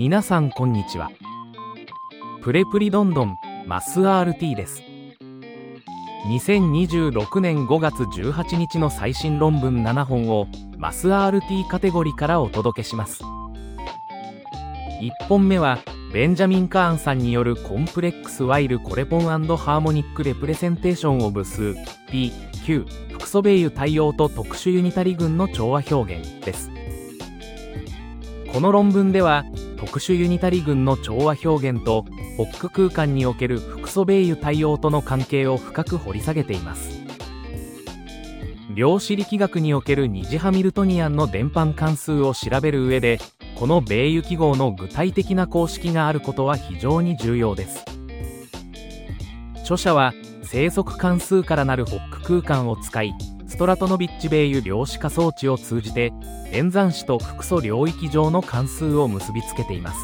皆さんこんにちは。プレプリどんどんマス RT です。2026年5月18日の最新論文7本をマス RT カテゴリーからお届けします。1本目はベンジャミン・カーンさんによるコンプレックス・ワイル・コレポン&ハーモニック・レプレゼンテーション・オブ・数 P、Q 複素ベイユ対応と特殊ユニタリ群の調和表現です。この論文では特殊ユニタリ群の調和表現とホック空間における複素ベイユ対応との関係を深く掘り下げています。量子力学における二次ハミルトニアンの伝播関数を調べる上で、このベイユ記号の具体的な公式があることは非常に重要です。著者は生息関数からなるホック空間を使い、ストラトノビッチベイユ量子化装置を通じて演算子と複素領域上の関数を結びつけています。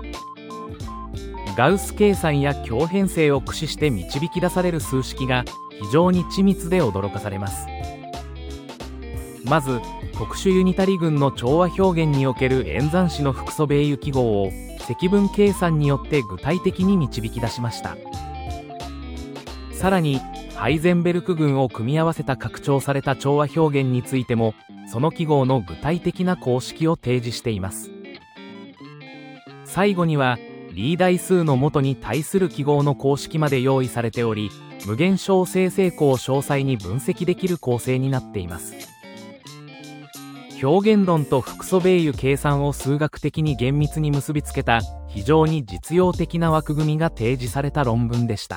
ガウス計算や強変性を駆使して導き出される数式が非常に緻密で驚かされます。まず特殊ユニタリ群の調和表現における演算子の複素ベイユ記号を積分計算によって具体的に導き出しました。さらにハイゼンベルク群を組み合わせた拡張された調和表現についてもその記号の具体的な公式を提示しています。最後にはリー代数の元に対する記号の公式まで用意されており、無限小生成項を詳細に分析できる構成になっています。表現論と複素ベイユ計算を数学的に厳密に結びつけた非常に実用的な枠組みが提示された論文でした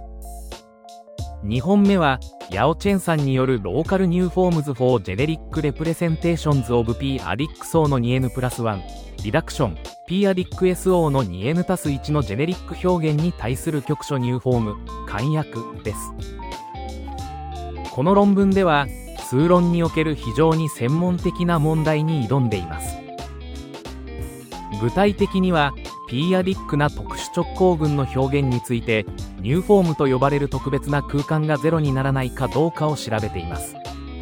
。2本目はヤオ・チェンさんによるローカルニューフォームズ for Generic Representations of P アディック層の 2n+1 リダクション P アディック SO の 2n+1 のジェネリック表現に対する局所ニューフォーム簡約です。この論文では数論における非常に専門的な問題に挑んでいます。具体的には P アディックな特殊直行群の表現についてニューフォームと呼ばれる特別な空間がゼロにならないかどうかを調べています。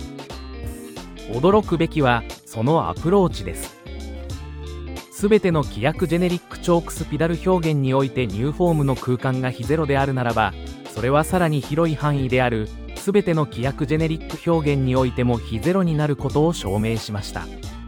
驚くべきはそのアプローチです。すべての規約ジェネリックチョークスピダル表現においてニューフォームの空間が非ゼロであるならば、それはさらに広い範囲であるすべての規約ジェネリック表現においても非ゼロになることを証明しました。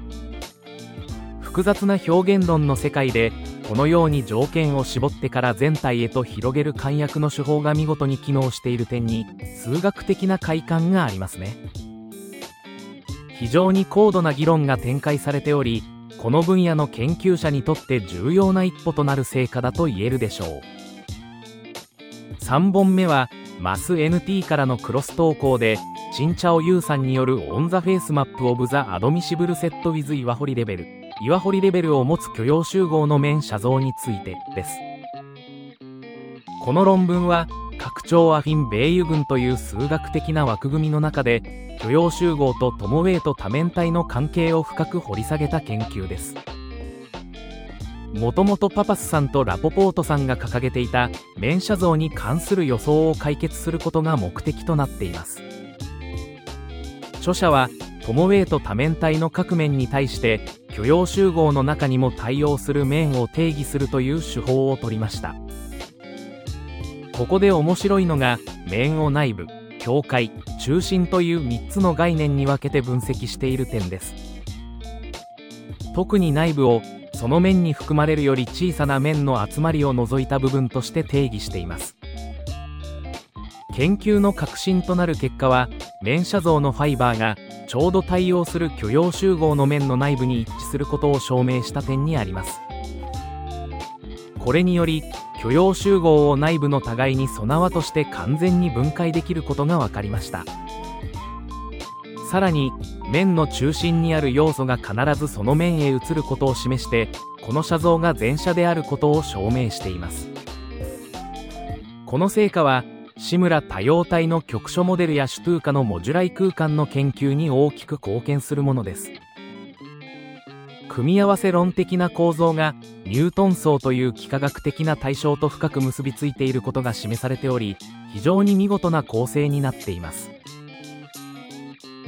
複雑な表現論の世界でこのように条件を絞ってから全体へと広げる簡約の手法が見事に機能している点に数学的な快感がありますね。非常に高度な議論が展開されており、この分野の研究者にとって重要な一歩となる成果だと言えるでしょう。3本目はマス NT からのクロス投稿でチンチャオユーさんによるオン・ザ・フェイスマップ・オブ・ザ・アドミシブル・セット・ウィズ・岩掘りレベル岩掘りレベルを持つ許容集合の面写像についてです。この論文は拡張アフィンベイユ群という数学的な枠組みの中で許容集合とトモウェイと多面体の関係を深く掘り下げた研究です。もともとパパスさんとラポポートさんが掲げていた面写像に関する予想を解決することが目的となっています。著者はトモウェイと多面体の各面に対して許容集合の中にも対応する面を定義するという手法を取りました。ここで面白いのが面を内部、境界、中心という3つの概念に分けて分析している点です。特に内部をその面に含まれるより小さな面の集まりを除いた部分として定義しています。研究の核心となる結果は面写像のファイバーがちょうど対応する許容集合の面の内部に一致することを証明した点にあります。これにより許容集合を内部の互いに備わとして完全に分解できることが分かりました。さらに面の中心にある要素が必ずその面へ移ることを示してこの写像が全写であることを証明しています。この成果は志村多様体の局所モデルやシュトゥーカのモジュライ空間の研究に大きく貢献するものです。組み合わせ論的な構造がニュートン層という幾何学的な対象と深く結びついていることが示されており、非常に見事な構成になっています。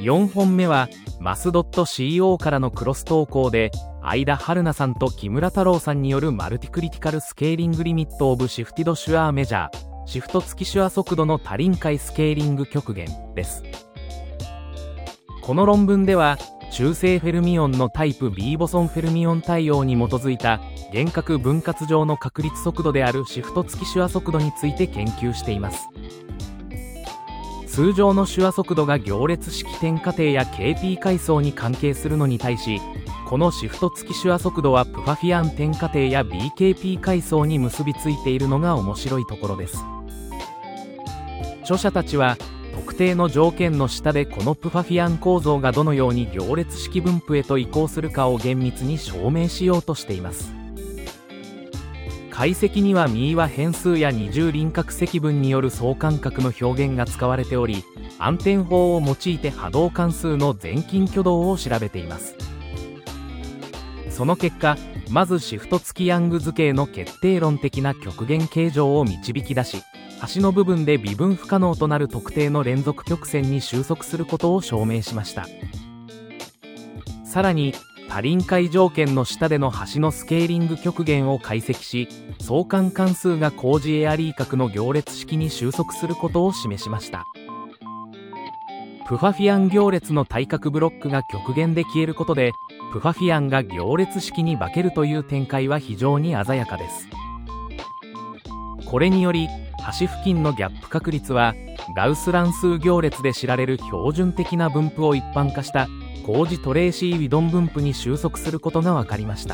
4本目はマスドット CO からのクロス投稿で、相田春菜さんと木村太郎さんによるマルティクリティカルスケーリングリミットオブシフティドシュアーメジャー、シフト付き手話速度の多臨界スケーリング極限です。この論文では、中性フェルミオンのタイプ B ボソンフェルミオン対応に基づいた幻覚分割上の確率速度であるシフト付き手話速度について研究しています。通常の手話速度が行列式点火程や KP 階層に関係するのに対し、このシフト付き手話速度はプファフィアン点火程や BKP 階層に結びついているのが面白いところです。著者たちは特定の条件の下でこのプファフィアン構造がどのように行列式分布へと移行するかを厳密に証明しようとしています。解析にはミーワ変数や二重輪郭積分による相関覚の表現が使われており、暗転法を用いて波動関数の全近挙動を調べています。その結果、まずシフト付きヤング図形の決定論的な極限形状を導き出し、端の部分で微分不可能となる特定の連続曲線に収束することを証明しました。さらに多臨界条件の下での端のスケーリング極限を解析し、相関関数がコージエアリー角の行列式に収束することを示しました。プファフィアン行列の対角ブロックが極限で消えることで、プファフィアンが行列式に化けるという展開は非常に鮮やかです。これにより端付近のギャップ確率はガウス乱数行列で知られる標準的な分布を一般化したコージ・トレーシー・ウィドン分布に収束することが分かりました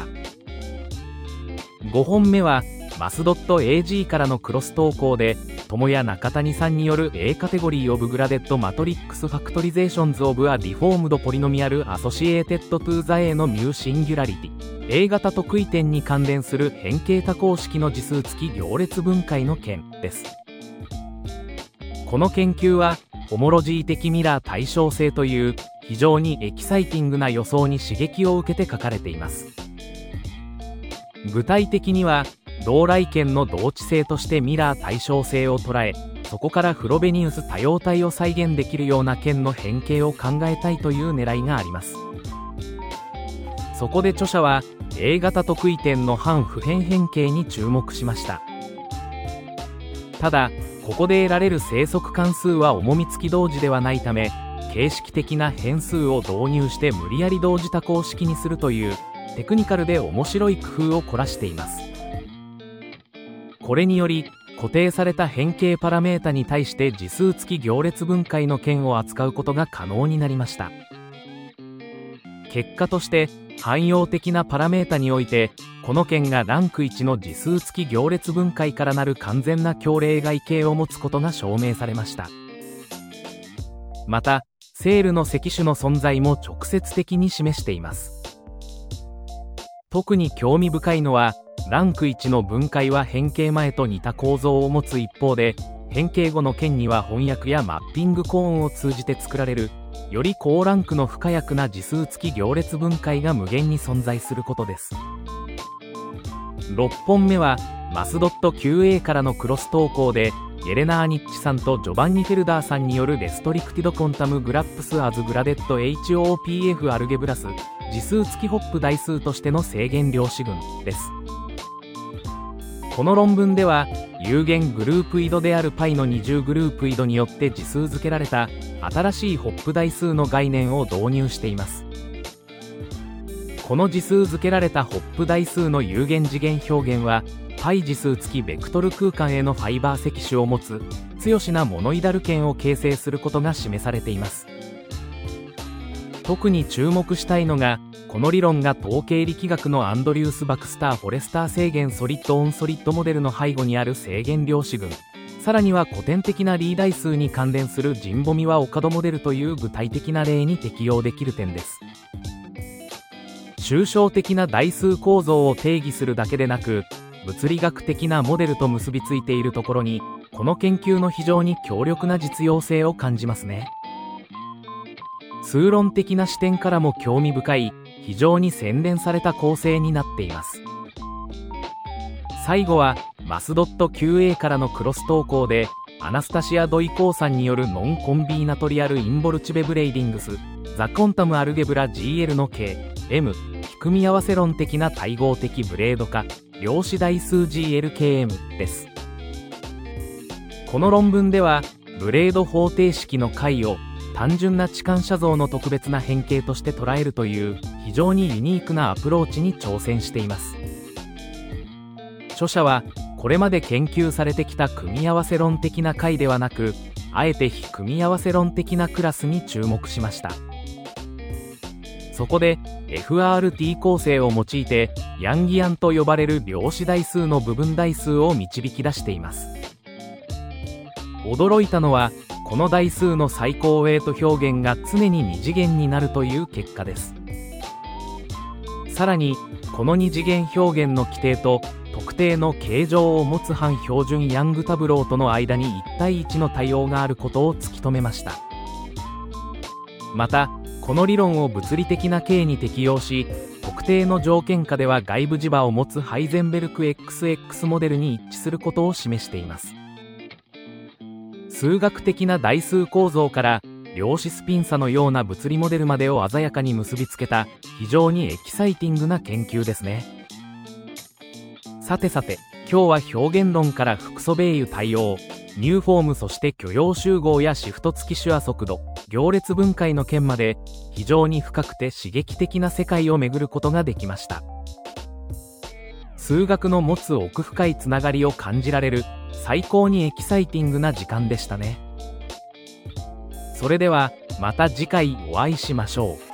。5本目はマスドット AG からのクロス投稿で、友谷中谷さんによる A カテゴリーオブグラデッドマトリックスファクトリゼーションズオブアディフォームドポリノミアルアソシエーテッドトゥーザ A のミューシンギュラリティ A 型特異点に関連する変形多項式の次数付き行列分解の件です。この研究はホモロジー的ミラー対称性という非常にエキサイティングな予想に刺激を受けて書かれています。具体的には同来圏の同値性としてミラー対称性を捉え、そこからフロベニウス多様体を再現できるような圏の変形を考えたいという狙いがあります。そこで著者は A 型特異点の反普遍変形に注目しました。ただここで得られる生息関数は重み付き同時ではないため、形式的な変数を導入して無理やり同時多項式にするというテクニカルで面白い工夫を凝らしています。これにより固定された変形パラメータに対して次数付き行列分解の件を扱うことが可能になりました。結果として汎用的なパラメータにおいてこの件がランク1の次数付き行列分解からなる完全な強例外形を持つことが証明されました。またセールの積種の存在も直接的に示しています。特に興味深いのはランク1の分解は変形前と似た構造を持つ一方で、変形後の件には翻訳やマッピングコーンを通じて作られるより高ランクの不可逆な次数付き行列分解が無限に存在することです。6本目はマスドット QA からのクロス投稿で、エレナー・ニッチさんとジョバンニ・フェルダーさんによるレストリクティド・コンタム・グラップス・アズ・グラデッド HOPF アルゲブラス次数付きホップ代数としての正弦量子群です。この論文では有限グループ緯度である π の二重グループ緯度によって次数付けられた新しいホップ代数の概念を導入しています。この次数付けられたホップ代数の有限次元表現は π 次数付きベクトル空間へのファイバー積種を持つ強しなモノイダル圏を形成することが示されています。特に注目したいのがこの理論が統計力学のアンドリュース・バクスター・フォレスター正弦ソリッド・オン・ソリッドモデルの背後にある正弦量子群、さらには古典的なリー代数に関連するジンボミワ・オカドモデルという具体的な例に適用できる点です。抽象的な代数構造を定義するだけでなく物理学的なモデルと結びついているところにこの研究の非常に強力な実用性を感じますね。数論的な視点からも興味深い非常に洗練された構成になっています。最後はマスドット QA からのクロス投稿でアナスタシア・ドイコーさんによるノンコンビーナトリアル・インボルチベブレイディングス・ザ・コンタム・アルゲブラ GL の K、M、組み合わせ論的な対合的ブレード化、量子代数 GLKM です。この論文では、ブレード方程式の解を単純な置換写像の特別な変形として捉えるという非常にユニークなアプローチに挑戦しています。著者はこれまで研究されてきた組み合わせ論的な解ではなく、あえて非組み合わせ論的なクラスに注目しました。そこで FRT 構成を用いてヤンギアンと呼ばれる量子代数の部分代数を導き出しています。驚いたのはこの代数の最高ウェイト表現が常に2次元になるという結果です。さらにこの2次元表現の規定と特定の形状を持つ反標準ヤングタブローとの間に1対1の対応があることを突き止めました。またこの理論を物理的な形に適用し、特定の条件下では外部磁場を持つハイゼンベルク XX モデルに一致することを示しています。数学的な代数構造から量子スピン差のような物理モデルまでを鮮やかに結びつけた非常にエキサイティングな研究ですね。さてさて、今日は表現論から複素ベイユ対応、ニューフォーム、そして許容集合やシフト付き手話速度、行列分解の件まで非常に深くて刺激的な世界を巡ることができました。数学の持つ奥深いつながりを感じられる最高にエキサイティングな時間でしたね。それではまた次回お会いしましょう。